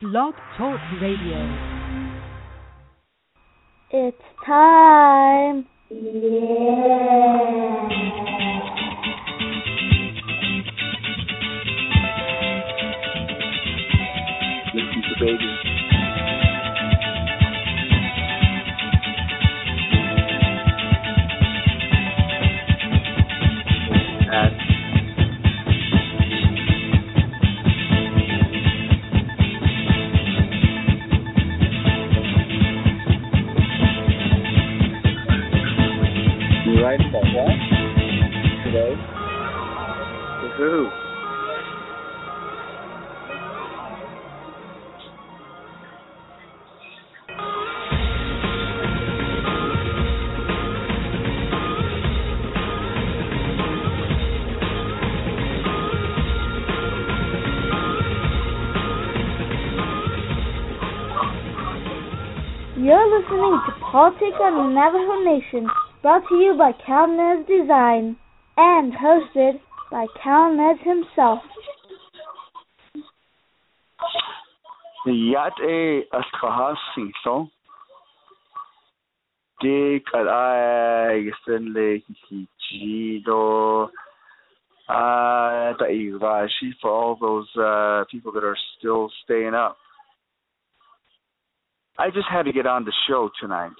Blog Talk Radio. It's time. Listen to baby. You writing about what today? For who? You're listening to Politics on the Navajo Nation, brought to you by Cal Nez Design and hosted by Cal Nez himself. Yate Askahasiso Dick Alai Stanley Hichido Daivashi for all those people that are still staying up. I just had to get on the show tonight.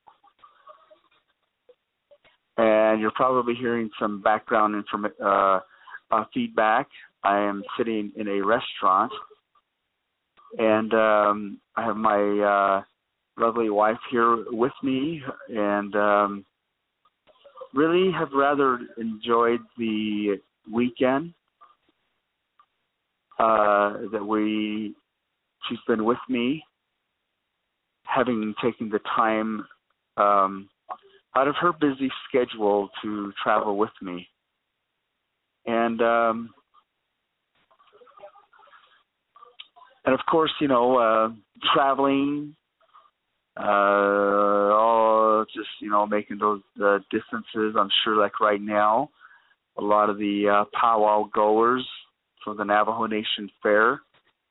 And you're probably hearing some background feedback. I am sitting in a restaurant, and I have my lovely wife here with me, and really have rather enjoyed the weekend that she's been with me, having taken the time out of her busy schedule to travel with me. And of course, traveling, all just, making those distances. I'm sure like right now, a lot of the powwow goers for the Navajo Nation Fair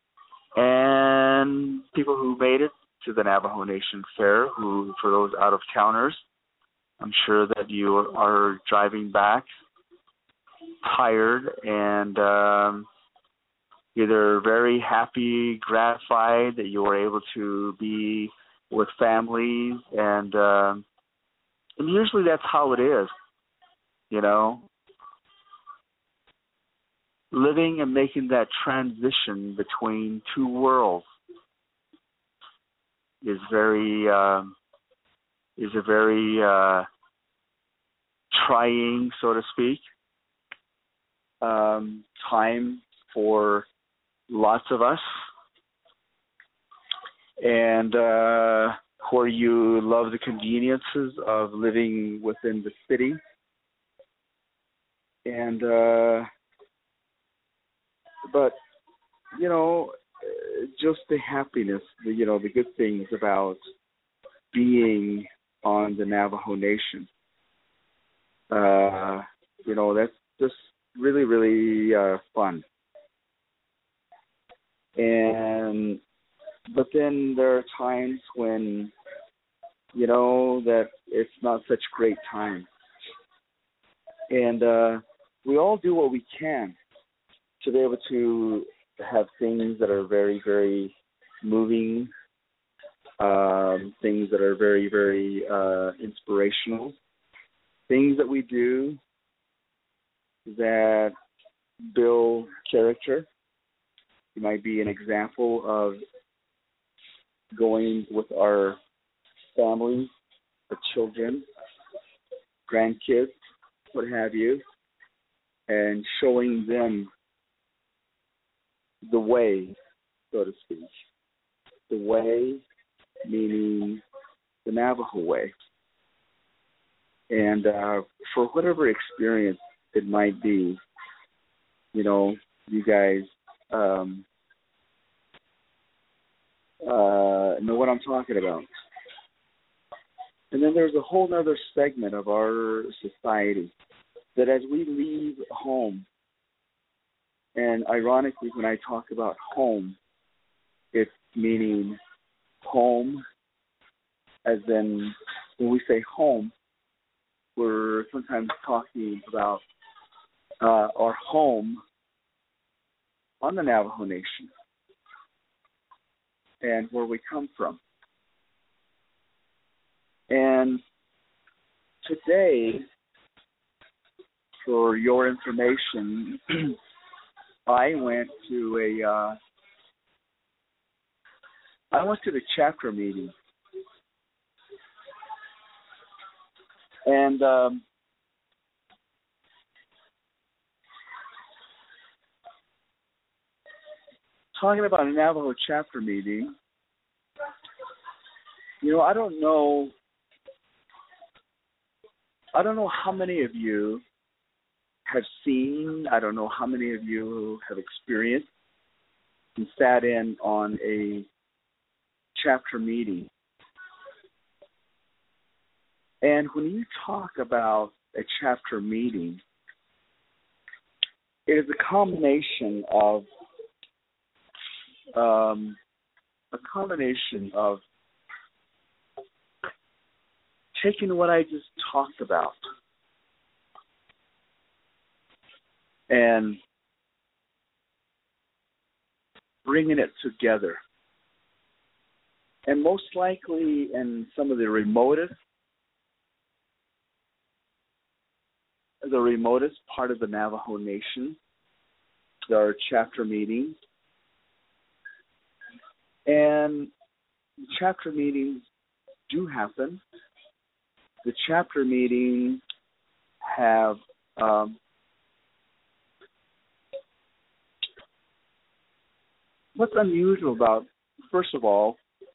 and people who made it to the Navajo Nation Fair, for those out-of-towners, I'm sure that you are driving back tired and either very happy, gratified that you were able to be with families, and usually that's how it is, living and making that transition between two worlds is a very trying, so to speak, time for lots of us. And where you love the conveniences of living within the city, and but just the happiness, the good things about being on the Navajo Nation. That's just really, really fun. But then there are times when, that it's not such great time. And we all do what we can to be able to have things that are very, very moving, things that are very, very inspirational, things that we do that build character. It might be an example of going with our families, our children, grandkids, what have you, and showing them the way, so to speak. The way meaning the Navajo way. And for whatever experience it might be, you guys know what I'm talking about. And then there's a whole other segment of our society that as we leave home, and ironically when I talk about home, It's meaning home, as in when we say home, we're sometimes talking about our home on the Navajo Nation and where we come from. And today, for your information, I went to the chapter meeting, and talking about a Navajo chapter meeting, I don't know how many of you have seen, I don't know how many of you have experienced and sat in on a chapter meeting. And when you talk about a chapter meeting, it is a combination of taking what I just talked about and bringing it together. And most likely in some of the remotest part of the Navajo Nation, there are chapter meetings. And chapter meetings do happen. The chapter meetings have what's unusual about, first of all,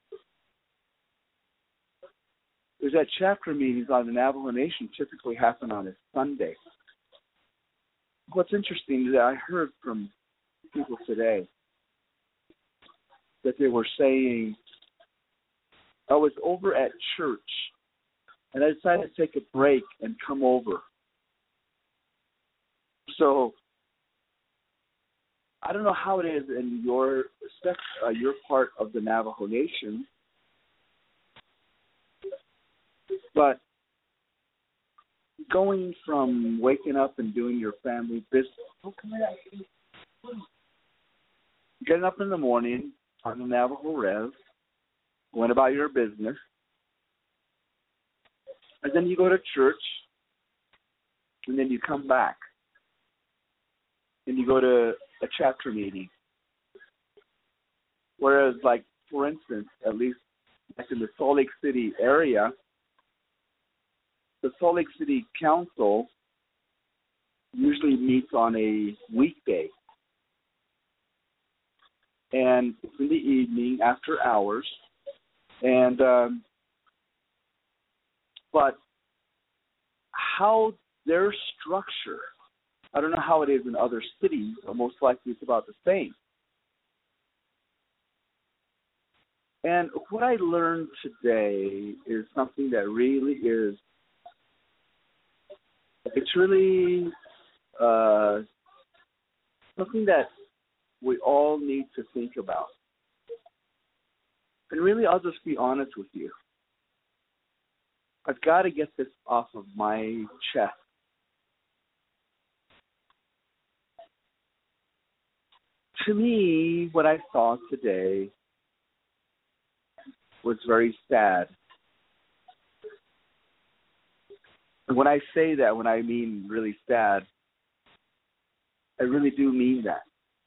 is that chapter meetings on the Navajo Nation typically happen on a Sunday. What's interesting is that I heard from people today that they were saying, I was over at church and I decided to take a break and come over. So I don't know how it is in your part of the Navajo Nation, but going from waking up and doing your family business, getting up in the morning on the Navajo Res, going about your business, and then you go to church, and then you come back, and you go to a chapter meeting. Whereas, like, for instance, at least like in the Salt Lake City area, the Salt Lake City Council usually meets on a weekday. And it's in the evening after hours. And but how their structure, I don't know how it is in other cities, but most likely it's about the same. And what I learned today is something that really is, it's really something that we all need to think about. And really, I'll just be honest with you. I've got to get this off of my chest. To me, what I saw today was very sad. And when I say that, when I mean really sad, I really do mean that.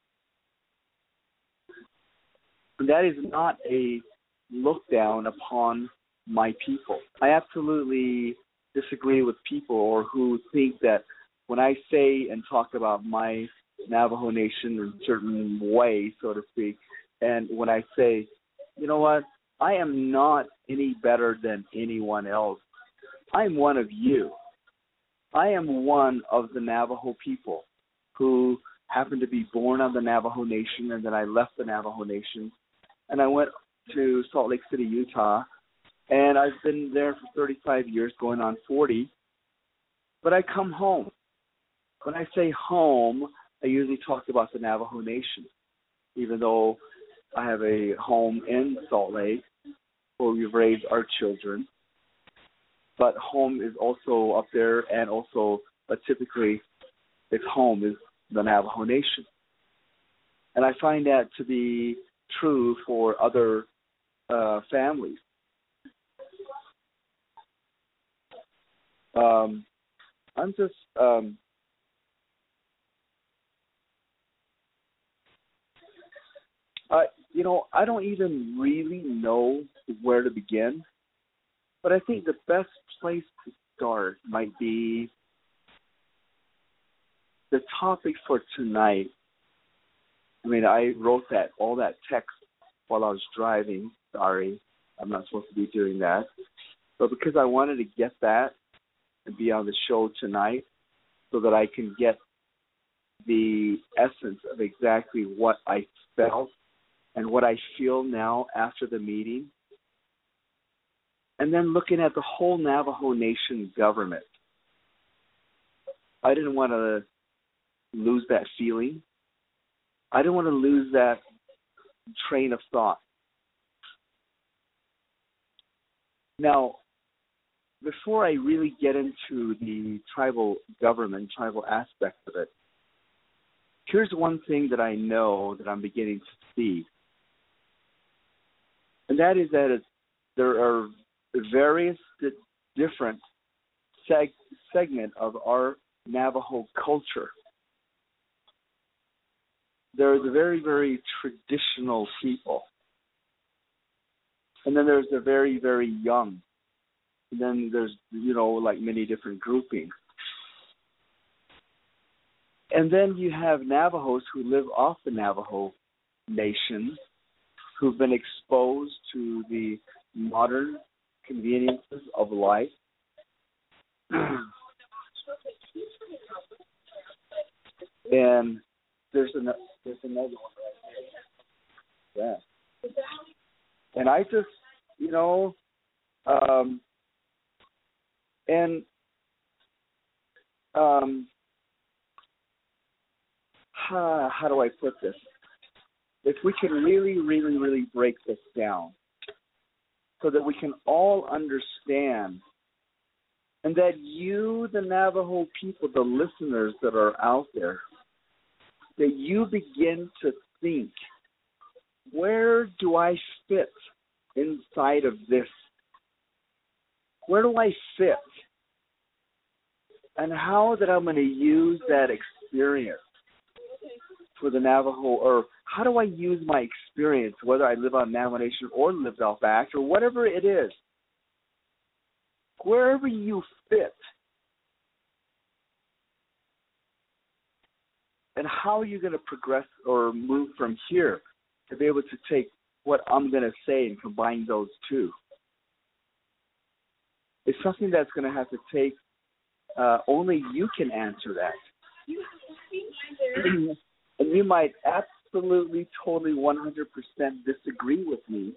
And that is not a look down upon my people. I absolutely disagree with people or who think that when I say and talk about my Navajo Nation in a certain way, so to speak, and when I say, you know what, I am not any better than anyone else. I am one of you. I am one of the Navajo people who happened to be born on the Navajo Nation, and then I left the Navajo Nation, and I went to Salt Lake City, Utah, and I've been there for 35 years, going on 40, but I come home. When I say home, I usually talk about the Navajo Nation, even though I have a home in Salt Lake where we've raised our children. But home is also up there, and also, but typically, its home is the Navajo Nation. And I find that to be true for other families. I'm just I don't even really know where to begin, but I think the best place to start might be the topic for tonight. I mean, I wrote all that text while I was driving. Sorry, I'm not supposed to be doing that. But because I wanted to get that and be on the show tonight so that I can get the essence of exactly what I felt and what I feel now after the meeting. And then looking at the whole Navajo Nation government. I didn't want to lose that feeling. I didn't want to lose that train of thought. Now, before I really get into the tribal government, tribal aspect of it, here's one thing that I know that I'm beginning to see. And that is that there are various different segment of our Navajo culture. There are the very, very traditional people. And then there's the very, very young. And then there's, like many different groupings. And then you have Navajos who live off the Navajo Nation, who've been exposed to the modern conveniences of life. And there's another one right there. Yeah. And I just, how do I put this? If we can really, really, really break this down so that we can all understand, and that you, the Navajo people, the listeners that are out there, that you begin to think, where do I fit inside of this? Where do I fit? And how that I'm going to use that experience for the Navajo, or how do I use my experience, whether I live on Navajo Nation or lived off Act or whatever it is, wherever you fit, and how are you going to progress or move from here to be able to take what I'm going to say and combine those two? It's something that's going to have to take, only you can answer that. And you might absolutely, totally, 100% disagree with me.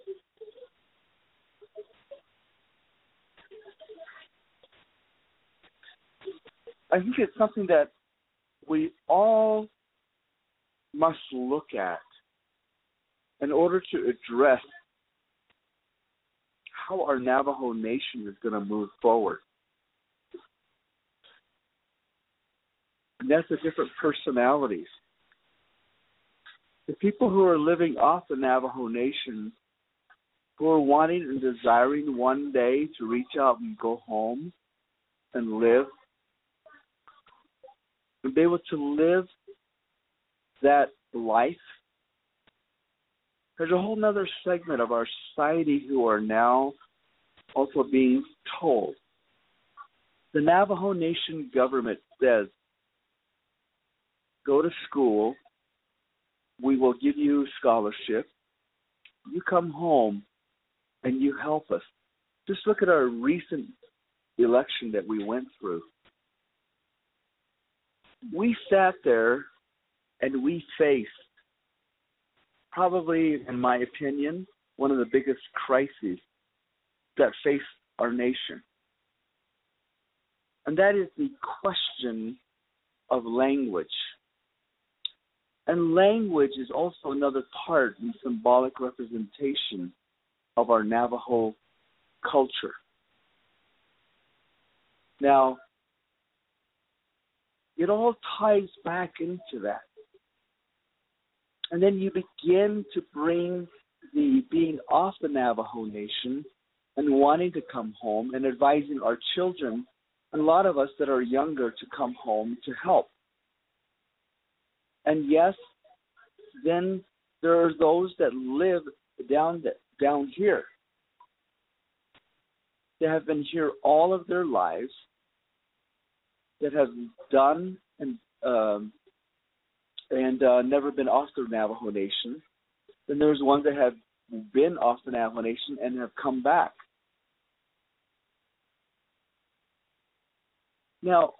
I think it's something that we all must look at in order to address how our Navajo Nation is going to move forward. And that's the different personalities. The people who are living off the Navajo Nation, who are wanting and desiring one day to reach out and go home and live, and be able to live that life. There's a whole other segment of our society who are now also being told. The Navajo Nation government says, go to school, we will give you scholarship, you come home and you help us. Just look at our recent election that we went through. We sat there and we faced, probably, in my opinion, one of the biggest crises that faced our nation. And that is the question of language. And language is also another part and symbolic representation of our Navajo culture. Now, it all ties back into that. And then you begin to bring the being off the Navajo Nation and wanting to come home and advising our children, and a lot of us that are younger, to come home to help. And yes, then there are those that live down here. They have been here all of their lives, that have done and never been off the Navajo Nation. Then there's ones that have been off the Navajo Nation and have come back. Now,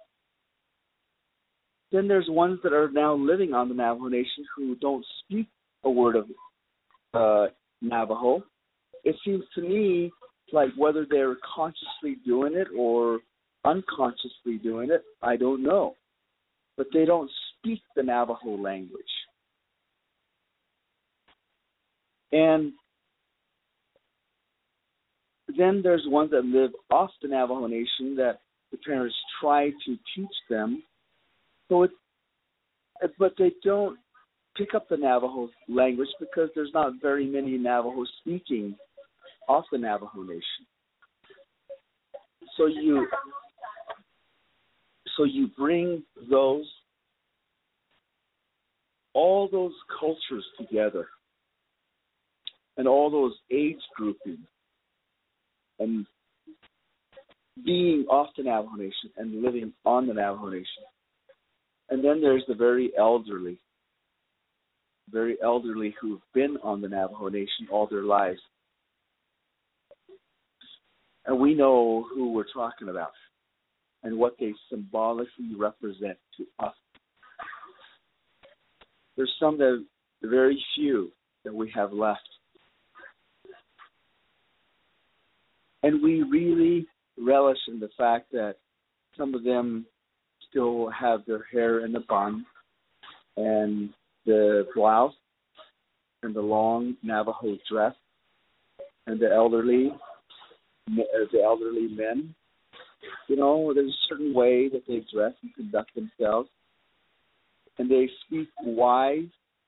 then there's ones that are now living on the Navajo Nation who don't speak a word of Navajo. It seems to me like whether they're consciously doing it or unconsciously doing it, I don't know. But they don't speak the Navajo language. And then there's ones that live off the Navajo Nation that the parents try to teach them, but they don't pick up the Navajo language because there's not very many Navajo speaking off the Navajo Nation. So you bring all those cultures together and all those age groupings and being off the Navajo Nation and living on the Navajo Nation. And then there's the very elderly who've been on the Navajo Nation all their lives. And we know who we're talking about and what they symbolically represent to us. There's some that very few that we have left. And we really relish in the fact that some of them still have their hair in the bun and the blouse and the long Navajo dress, and the elderly men. You know, there's a certain way that they dress and conduct themselves, and they speak wise.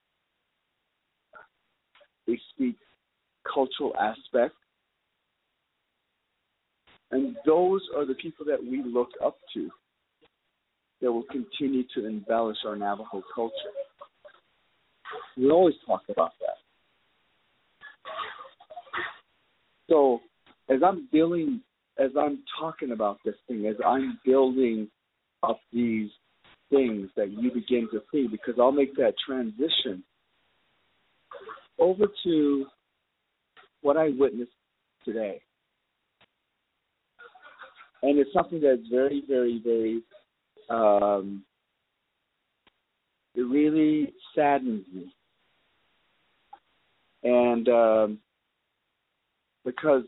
They speak cultural aspects. And those are the people that we look up to that will continue to embellish our Navajo culture. We always talk about that. So as I'm talking about this thing, as I'm building up these things that you begin to see, because I'll make that transition over to what I witnessed today. And it's something that's very, very, very, it really saddens me. And because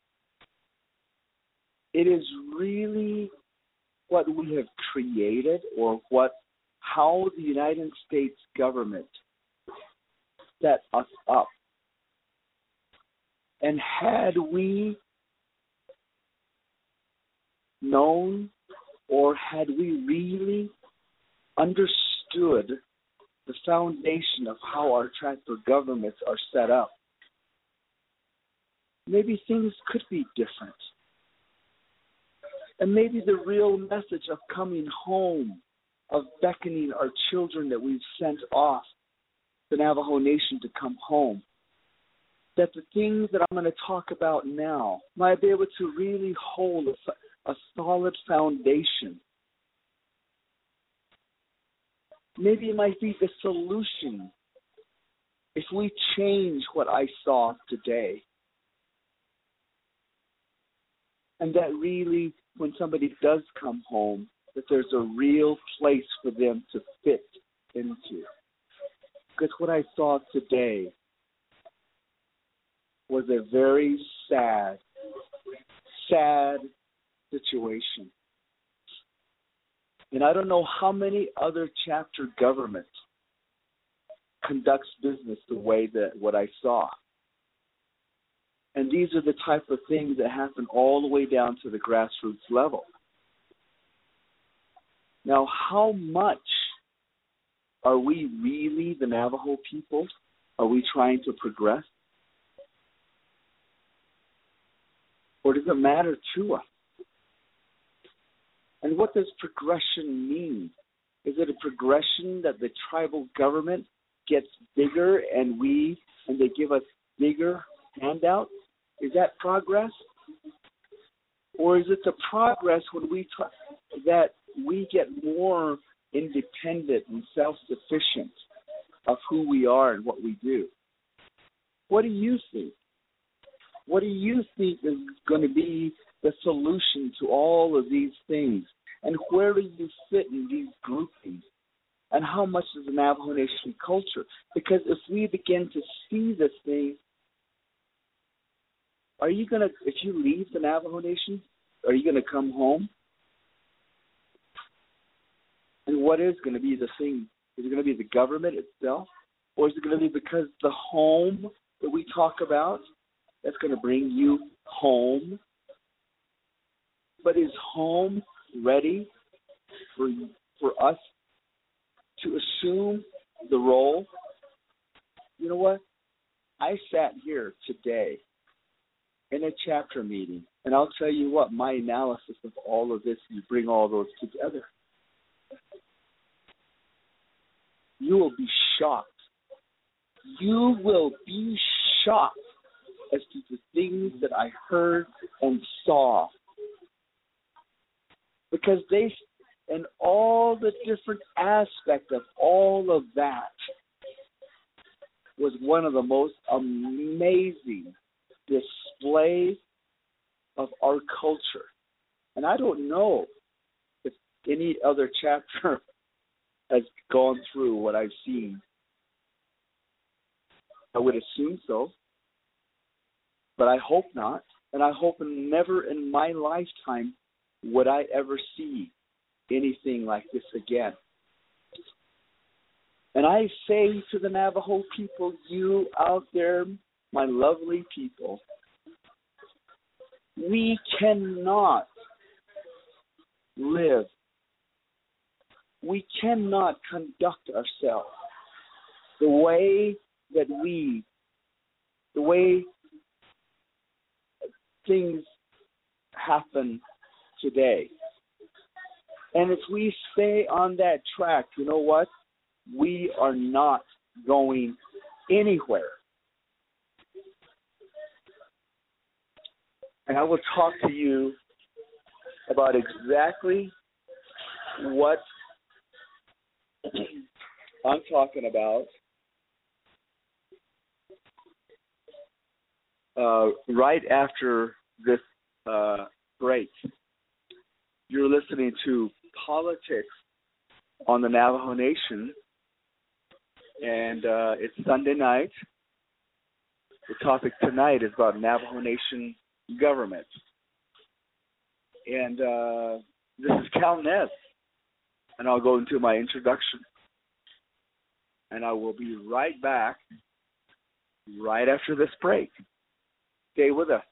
it is really what we have created, or how the United States government set us up. And had we known, or had we really understood the foundation of how our tribal governments are set up, maybe things could be different. And maybe the real message of coming home, of beckoning our children that we've sent off the Navajo Nation to come home, that the things that I'm going to talk about now might be able to really hold a solid foundation. Maybe it might be the solution if we change what I saw today. And that really, when somebody does come home, that there's a real place for them to fit into. Because what I saw today was a very sad situation. And I don't know how many other chapter governments conducts business the way that what I saw. And these are the type of things that happen all the way down to the grassroots level. Now, how much are we really, the Navajo people, are we trying to progress? Or does it matter to us? And what does progression mean? Is it a progression that the tribal government gets bigger and they give us bigger handouts? Is that progress? Or is it the progress when that we get more independent and self-sufficient of who we are and what we do? What do you think? What do you think is going to be the solution to all of these things? And where do you fit in these groupings? And how much is the Navajo Nation culture? Because if we begin to see this thing, if you leave the Navajo Nation, are you going to come home? And what is going to be the thing? Is it going to be the government itself? Or is it going to be because the home that we talk about, that's going to bring you home? But is home ready for us to assume the role? You know what? I sat here today in a chapter meeting, and I'll tell you what, my analysis of all of this, you bring all those together, you will be shocked. You will be shocked as to the things that I heard and saw. Because and all the different aspects of all of that was one of the most amazing displays of our culture. And I don't know if any other chapter has gone through what I've seen. I would assume so, but I hope not. And I hope never in my lifetime would I ever see anything like this again. And I say to the Navajo people, you out there, my lovely people, we cannot live, we cannot conduct ourselves the way things happen today. And if we stay on that track, you know what? We are not going anywhere. And I will talk to you about exactly what I'm talking about right after this break. You're listening to Politics on the Navajo Nation, and it's Sunday night. The topic tonight is about Navajo Nation government. And this is Cal Nez, and I'll go into my introduction. And I will be right back right after this break. Stay with us.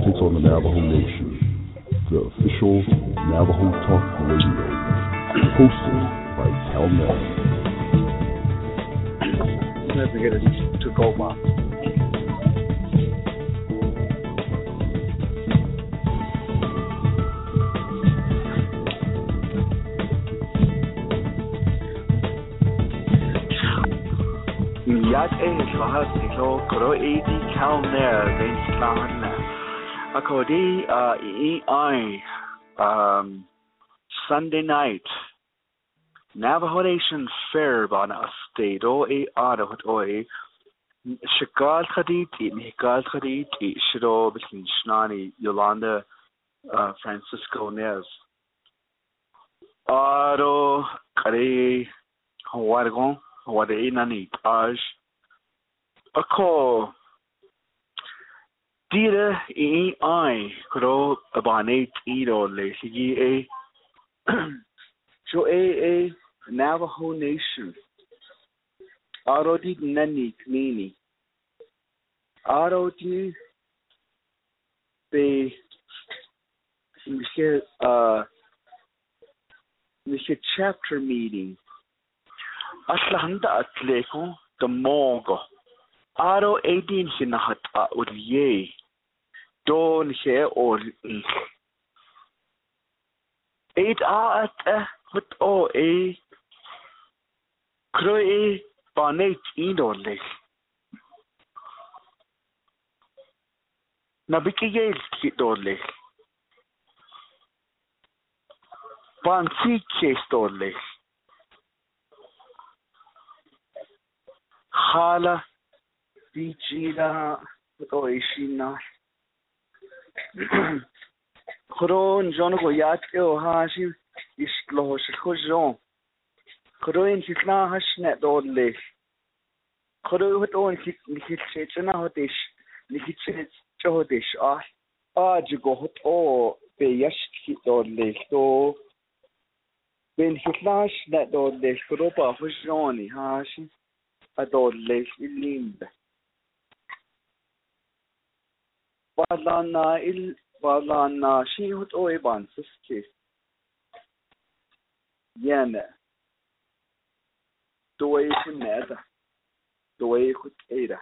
Politics on the Navajo Nation, the official Navajo Talk Radio, hosted by Cal Nell. Never get it to go well. Yat Klahas Nilo Koro Edi Kalner Venslan Akodi Sunday night Navajo Nation Fair Bana State O Adahut Oi Shikal Khaditi Mikal Khaditi Shiro Bikin Shnani Yolanda Francisco Nez Aro Kare Wargon What a nani taj ako dira I kro abanate ido le sigi so a Navajo Nation aro di nani kmini aro di be mishe chapter meeting Aslahanda atleko the mogo. Aro 18 hinahat urye. Don he or ich. 8 at hut o kroe banet idole. Nabikiyel kitole. Bansi chestole. Hala Bijila Oishina Koron Jonogo Yatio Hashi Ishklosh Kojon Koron Hitna Hashnet Odle Koro with on Nikitchena Hotish Nikitch Jodish Jugo Hot O Beyashki Odle so Ben Hitlash that Odle Koropa Hojoni Hashi Adorle ilimbe. Balana she hut oiban siski. Yene. Doi huneda. Doi hut era.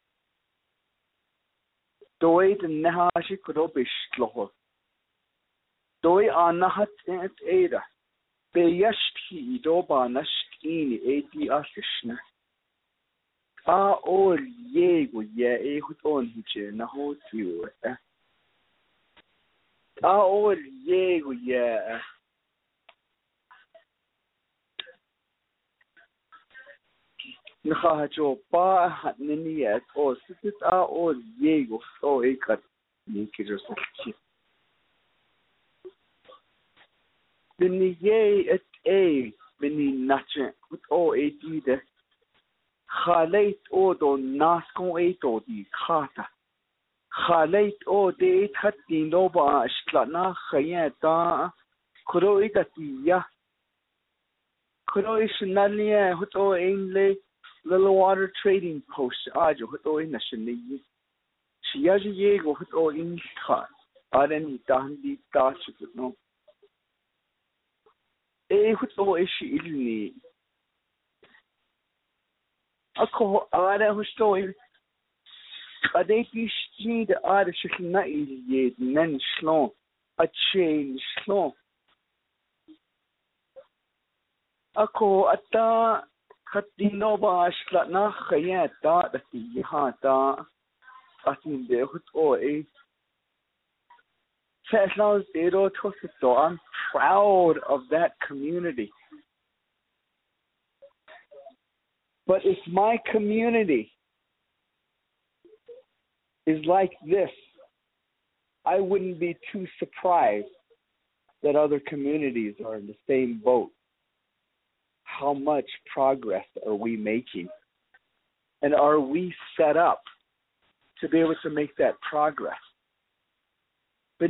Doi de nehashi kudobish loho. Doi anahat et era. Beyashki idoba nashkini eti asishna. All yego ye hut on hiche na ho tiu all yego ye na jo pa hat nini yet o sit all yego so ekat ni kijo so bini ye et bini nache hut o de Khaleit o do naskon eto di khata. Khaleit o de thati noba shtlana khayeta kuro ikatiya. Kuro ishnaliya huto inle Little Water Trading Post ajo huto inashini. Shiyaji yego huto in kha. Areni tahndi tachu no. Huto ishi ilni. Ako ara hustoy adeti shid ara shikna iliyed nen shlon a chain shlon ako ata khatino ba shla na khayata dati hata atin de hut o so I'm proud of that community. But if my community is like this, I wouldn't be too surprised that other communities are in the same boat. How much progress are we making? And are we set up to be able to make that progress? Well,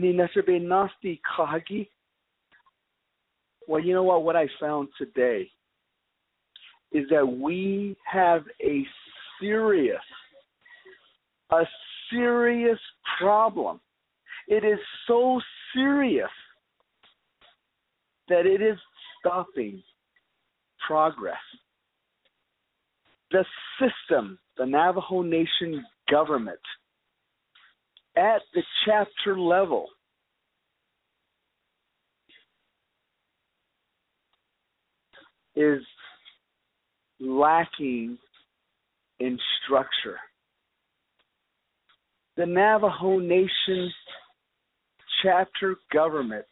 you know what I found today is that we have a serious problem It is so serious that it is stopping progress. The system, the Navajo Nation government, at the chapter level, is lacking in structure. The Navajo Nation chapter government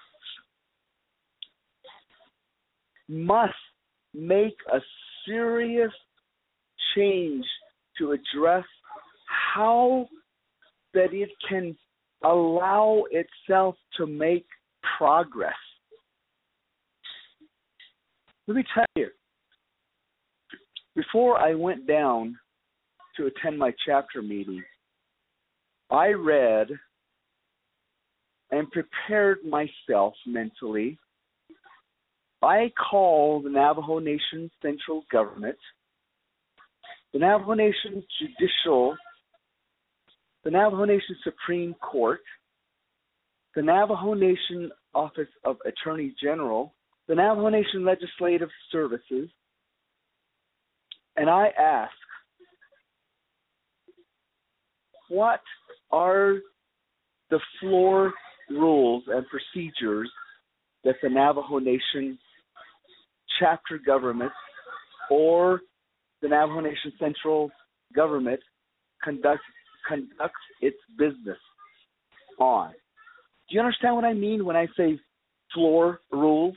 must make a serious change to address how that it can allow itself to make progress. Let me tell you, before I went down to attend my chapter meeting, I read and prepared myself mentally. I called the Navajo Nation Central Government, the Navajo Nation Judicial, the Navajo Nation Supreme Court, the Navajo Nation Office of Attorney General, the Navajo Nation Legislative Services, and I asked, what are the floor rules and procedures that the Navajo Nation chapter government or the Navajo Nation Central Government conducts its business on? Do you understand what I mean when I say floor rules?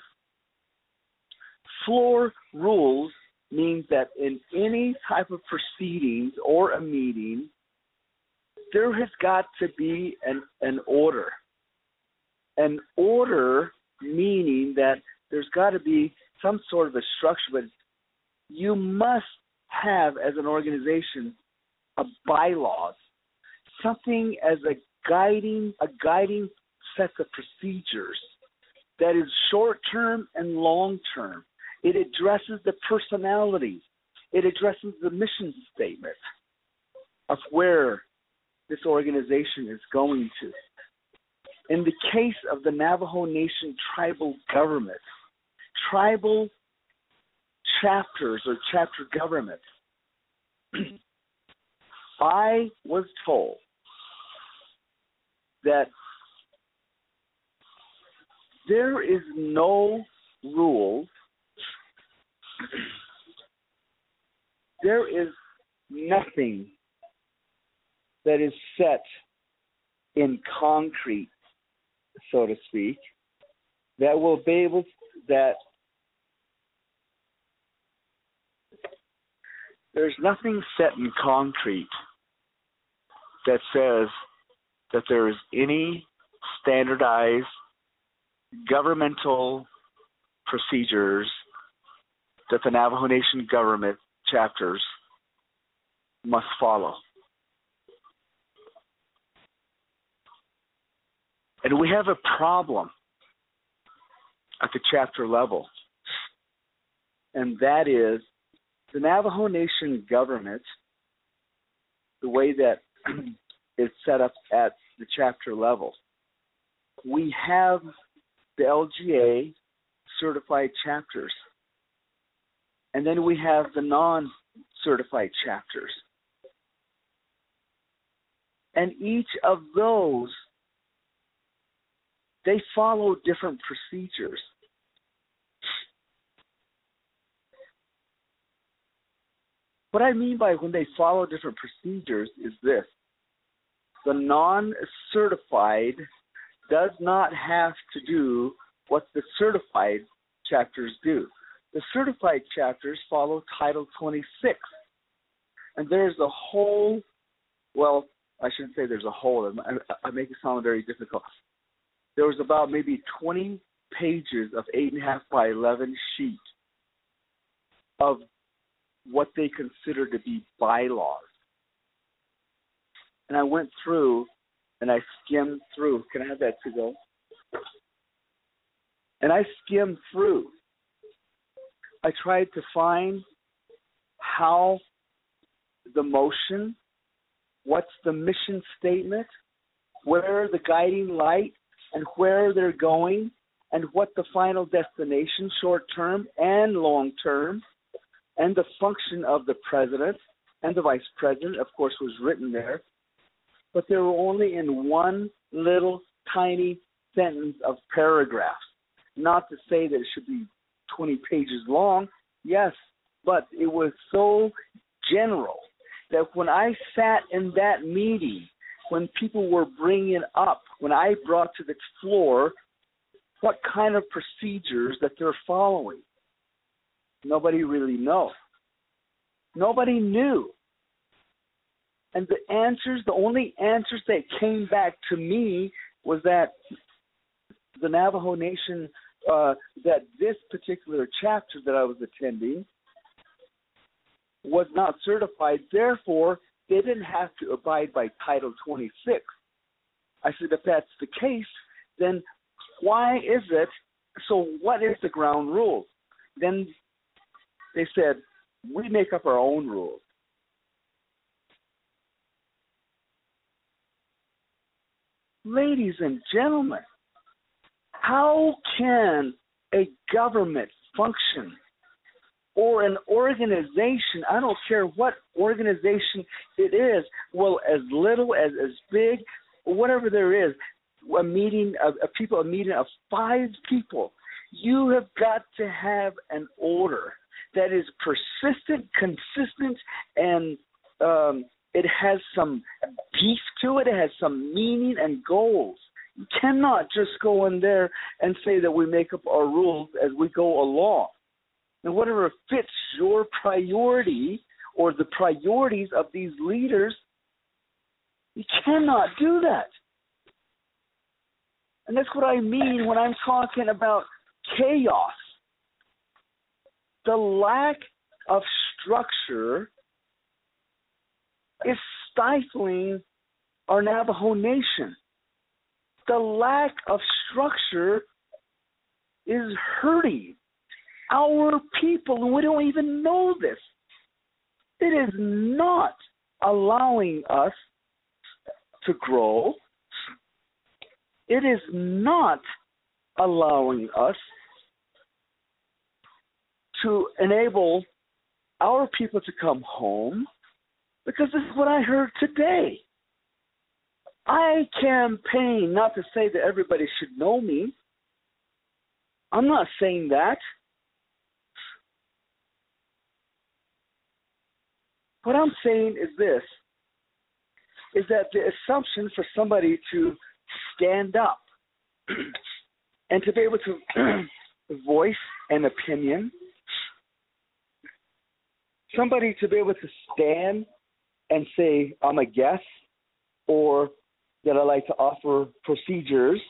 Floor rules means that in any type of proceedings or a meeting, there has got to be an order. An order meaning that there's got to be some sort of a structure, but you must have, as an organization, a bylaws, something as a guiding set of procedures that is short-term and long-term. It addresses the personalities. It addresses the mission statement of where this organization is going to. In the case of the Navajo Nation tribal government, tribal chapters or chapter governments, I was told that there is no rule, there is nothing that is set in concrete, so to speak, that will be able that there's nothing set in concrete that says that there is any standardized governmental procedures that the Navajo Nation government chapters must follow. And we have a problem at the chapter level, and that is the Navajo Nation government, the way that it's set up at the chapter level. We have the LGA certified chapters, and then we have the non-certified chapters. And each of those, they follow different procedures. What I mean by when they follow different procedures is this. The non-certified does not have to do what the certified chapters do. The certified chapters follow Title 26. And there's a whole, well, I shouldn't say there's a whole, I make it sound very difficult. There was about maybe 20 pages of 8.5 by 11 sheet of what they consider to be bylaws. And I went through and I skimmed through. Can I have that to go? And I skimmed through. I tried to find how the motion, what's the mission statement, where the guiding light and where they're going and what the final destination, short term and long term, and the function of the president and the vice president, of course, was written there. But they were only in one little tiny sentence of paragraphs. Not to say that it should be 20 pages long, yes, but it was so general that when I sat in that meeting, when people were bringing up, when I brought to the floor what kind of procedures that they're following, nobody really knows. Nobody knew. And the only answers that came back to me was that the Navajo Nation, that this particular chapter that I was attending was not certified. Therefore, they didn't have to abide by Title 26. I said, if that's the case, then why is it? So what is the ground rules? Then they said, we make up our own rules. Ladies and gentlemen, how can a government function or an organization, I don't care what organization it is, well, as little as big, whatever there is, a meeting of 5 people, you have got to have an order that is persistent, consistent, and it has some beef to it. It has some meaning and goals. You cannot just go in there and say that we make up our rules as we go along. And whatever fits your priority or the priorities of these leaders, you cannot do that. And that's what I mean when I'm talking about chaos. The lack of structure is stifling our Navajo Nation. The lack of structure is hurting our people, and we don't even know this. It is not allowing us to grow. It is not allowing us to enable our people to come home, because this is what I heard today. I campaign, not to say that everybody should know me. I'm not saying that. What I'm saying is this, is that the assumption for somebody to stand up and to be able to voice an opinion, somebody to be able to stand and say, I'm a guest, or that I like to offer procedures,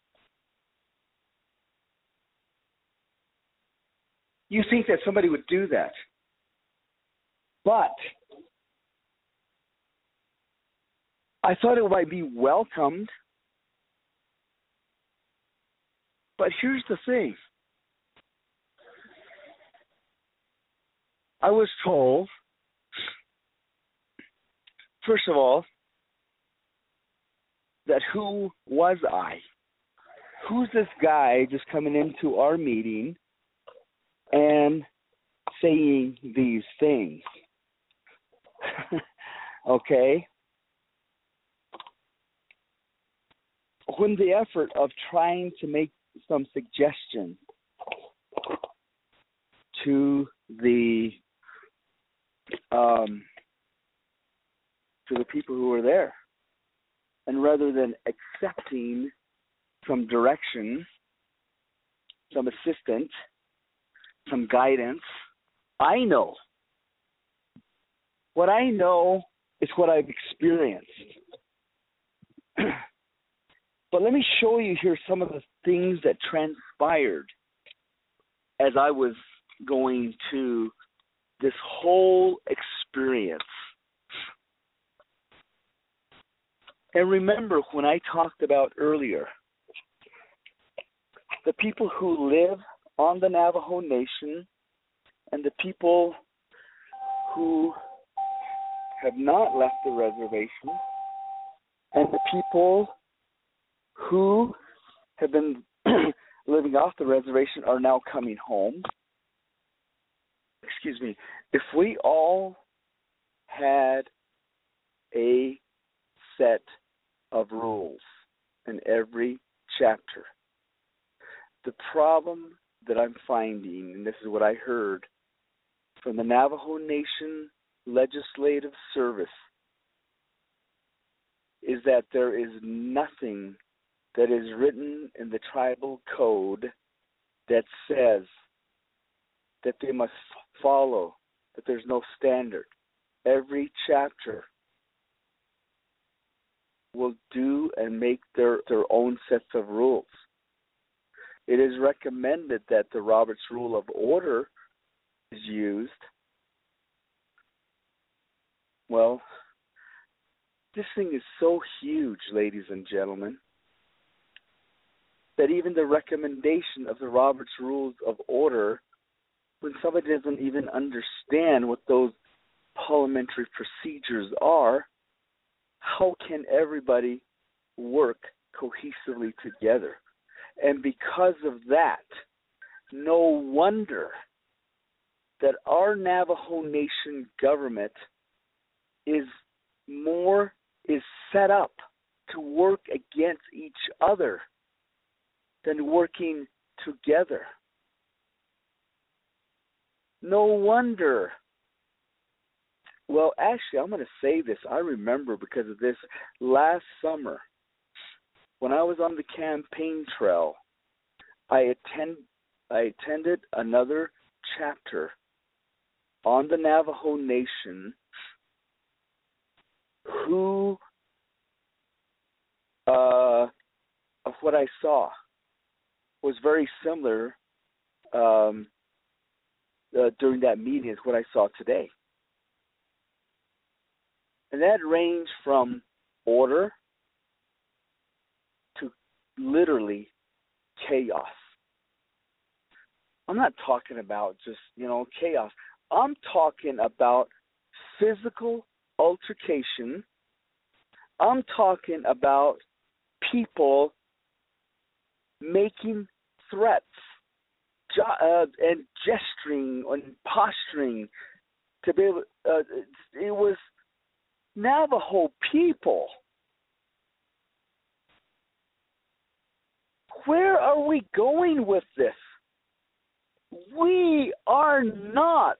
you think that somebody would do that. But I thought it might be welcomed. But here's the thing. I was told, first of all, that who was I? Who's this guy just coming into our meeting and saying these things? Okay? When the effort of trying to make some suggestion to the people who were there, and rather than accepting some direction, some assistance, some guidance, I know. What I know is what I've experienced. But let me show you here some of the things that transpired as I was going to this whole experience. And remember when I talked about earlier, the people who live on the Navajo Nation and the people who have not left the reservation and the people who have been living off the reservation are now coming home. Excuse me. If we all had a set of rules in every chapter, the problem that I'm finding, and this is what I heard from the Navajo Nation Legislative Service, is that there is nothing that is written in the tribal code that says that they must follow, that there's no standard. Every chapter will do and make their own sets of rules. It is recommended that the Robert's Rule of Order is used. Well, this thing is so huge, ladies and gentlemen, that even the recommendation of the Robert's Rules of Order, when somebody doesn't even understand what those parliamentary procedures are, how can everybody work cohesively together? And because of that, no wonder that our Navajo Nation government is set up to work against each other than working together. No wonder. Well, actually, I'm going to say this. I remember because of this last summer, when I was on the campaign trail, I attended another chapter on the Navajo Nation who, of what I saw, was very similar during that meeting as what I saw today. And that ranged from order to literally chaos. I'm not talking about just, chaos. I'm talking about physical altercation. I'm talking about people making threats and gesturing and posturing to be able. It was Navajo people. Where are we going with this? We are not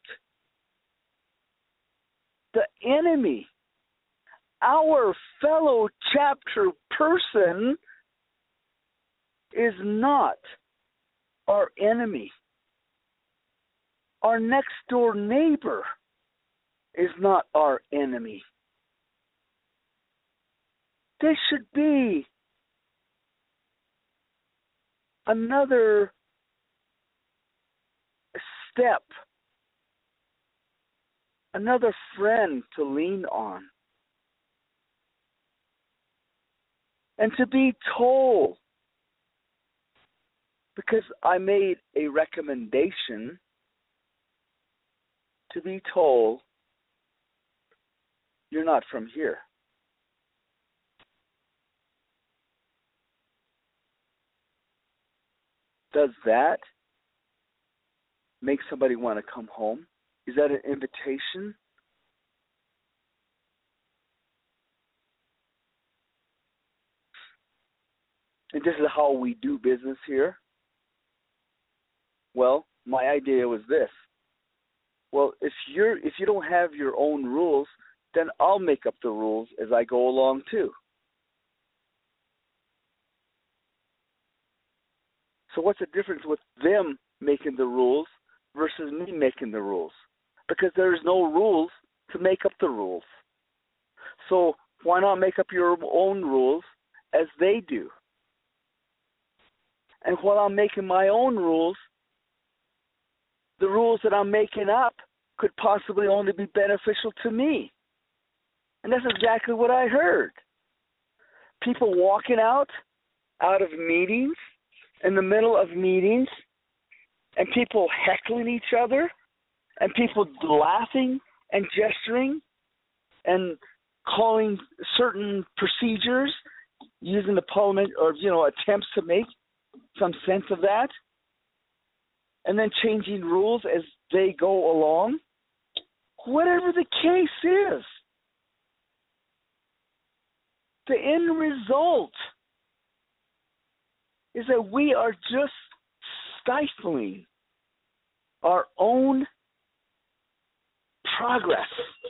the enemy. Our fellow chapter person is not our enemy. Our next door neighbor is not our enemy. This should be another step, another friend to lean on. And to be told, because I made a recommendation, to be told, you're not from here. Does that make somebody want to come home? Is that an invitation? And this is how we do business here? Well, my idea was this. Well, if you don't have your own rules, then I'll make up the rules as I go along too. So what's the difference with them making the rules versus me making the rules? Because there's no rules to make up the rules. So why not make up your own rules as they do? And while I'm making my own rules, the rules that I'm making up could possibly only be beneficial to me. And that's exactly what I heard. People walking out of meetings, in the middle of meetings, and people heckling each other, and people laughing and gesturing and calling certain procedures using the parliament or, attempts to make some sense of that, and then changing rules as they go along. Whatever the case is, the end result is that we are just stifling our own progress.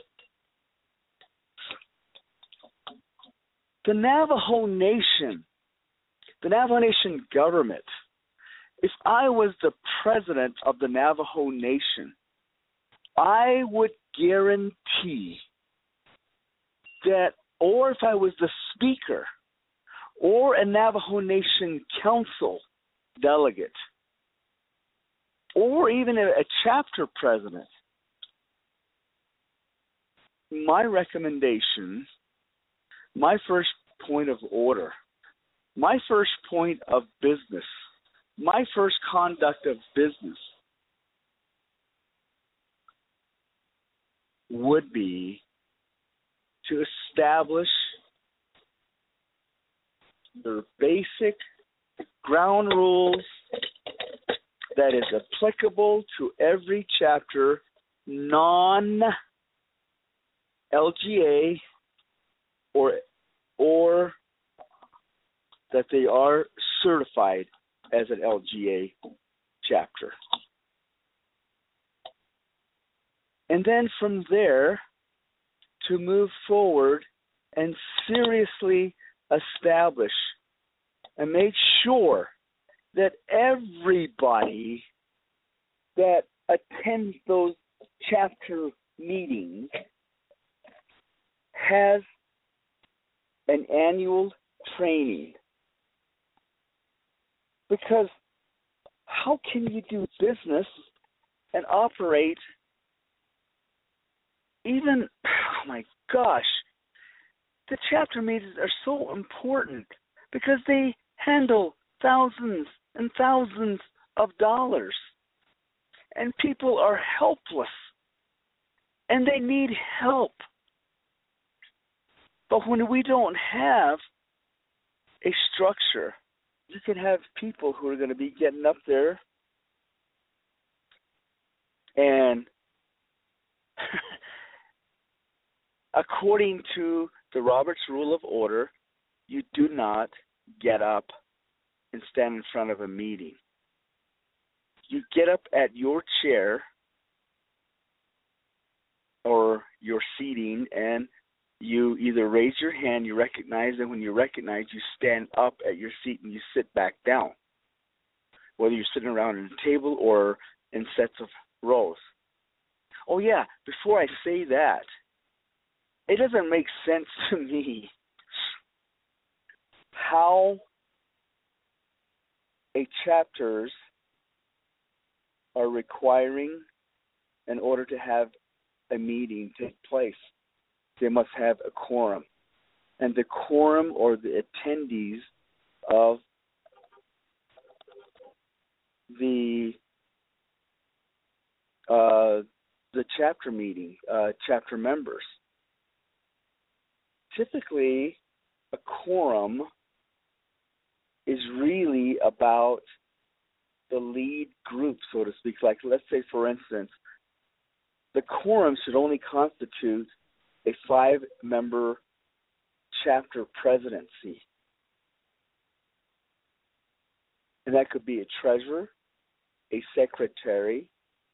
The Navajo Nation government, if I was the president of the Navajo Nation, I would guarantee that, or if I was the speaker or a Navajo Nation council delegate, or even a chapter president, my recommendation, my first point of order, my first point of business, my first conduct of business would be to establish the basic ground rules that is applicable to every chapter, non-LGA, or that they are certified as an LGA chapter. And then from there, to move forward and seriously establish and make sure that everybody that attends those chapter meetings has an annual training. Because how can you do business and operate even, oh my gosh, the chapter meetings are so important because they handle thousands and thousands of dollars. And people are helpless. And they need help. But when we don't have a structure, you can have people who are going to be getting up there and according to the Roberts Rule of Order, you do not get up and stand in front of a meeting. You get up at your chair or your seating and you either raise your hand, you recognize, and when you recognize, you stand up at your seat and you sit back down, whether you're sitting around at a table or in sets of rows. Oh yeah, before I say that, it doesn't make sense to me how chapters are requiring, in order to have a meeting take place, they must have a quorum. And the quorum or the attendees of the chapter meeting, chapter members. Typically, a quorum is really about the lead group, so to speak. Like, let's say, for instance, the quorum should only constitute a 5-member chapter presidency. And that could be a treasurer, a secretary,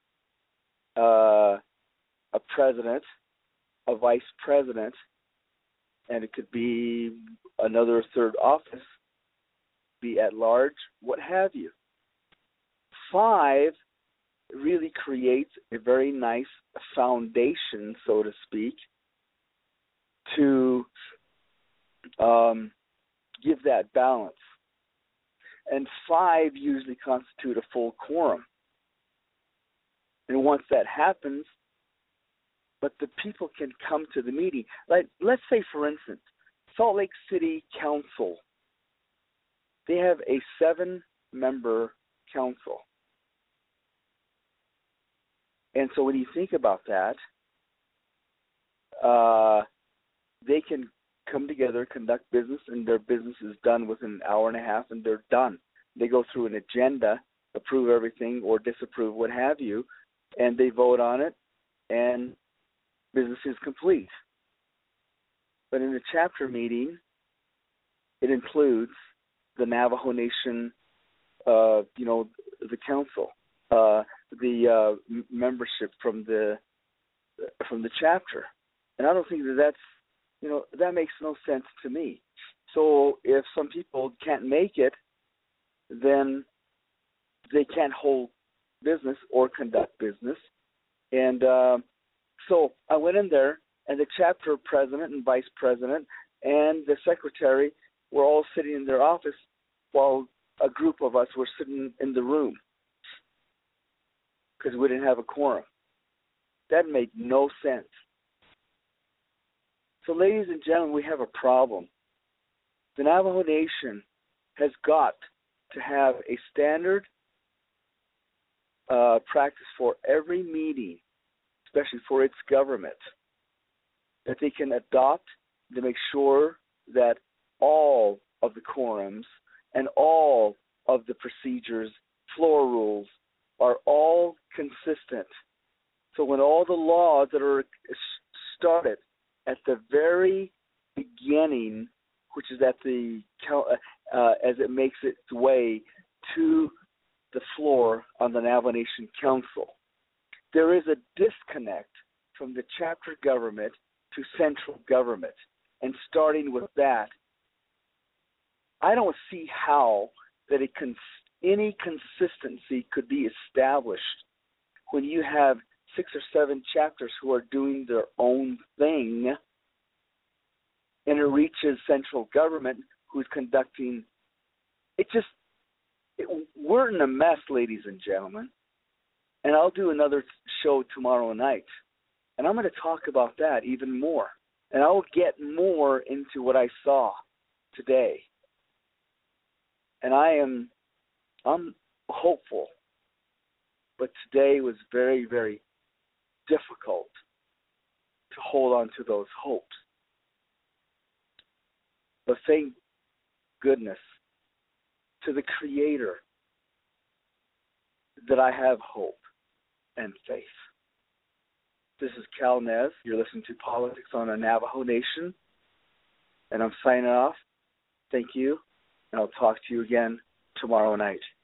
a president, a vice president, and it could be another third office, be at large, what have you. 5 really creates a very nice foundation, so to speak, to give that balance. And 5 usually constitute a full quorum. And once that happens, but the people can come to the meeting. Like, let's say, for instance, Salt Lake City Council. They have a 7-member council. And so when you think about that, they can come together, conduct business, and their business is done within an hour and a half, and they're done. They go through an agenda, approve everything or disapprove, what have you, and they vote on it, and business is complete. But in the chapter meeting, it includes the Navajo Nation, the council, the membership from the chapter, and I don't think that makes no sense to me. So if some people can't make it, then they can't hold business or conduct business. And so I went in there, and the chapter president and vice president and the secretary were all sitting in their office while a group of us were sitting in the room because we didn't have a quorum. That made no sense. So, ladies and gentlemen, we have a problem. The Navajo Nation has got to have a standard practice for every meeting, especially for its government, that they can adopt to make sure that all of the quorums and all of the procedures, floor rules, are all consistent. So when all the laws that are started at the very beginning, which is at the as it makes its way to the floor on the Navajo Nation Council, there is a disconnect from the chapter government to central government. And starting with that, I don't see how that any consistency could be established when you have 6 or 7 chapters who are doing their own thing, and it reaches central government who's conducting it. We're in a mess, ladies and gentlemen, and I'll do another show tomorrow night, and I'm going to talk about that even more, and I'll get more into what I saw today. And I'm hopeful, but today was very, very difficult to hold on to those hopes. But thank goodness to the Creator that I have hope and faith. This is Cal Nez. You're listening to Politics on a Navajo Nation, and I'm signing off. Thank you, and I'll talk to you again tomorrow night.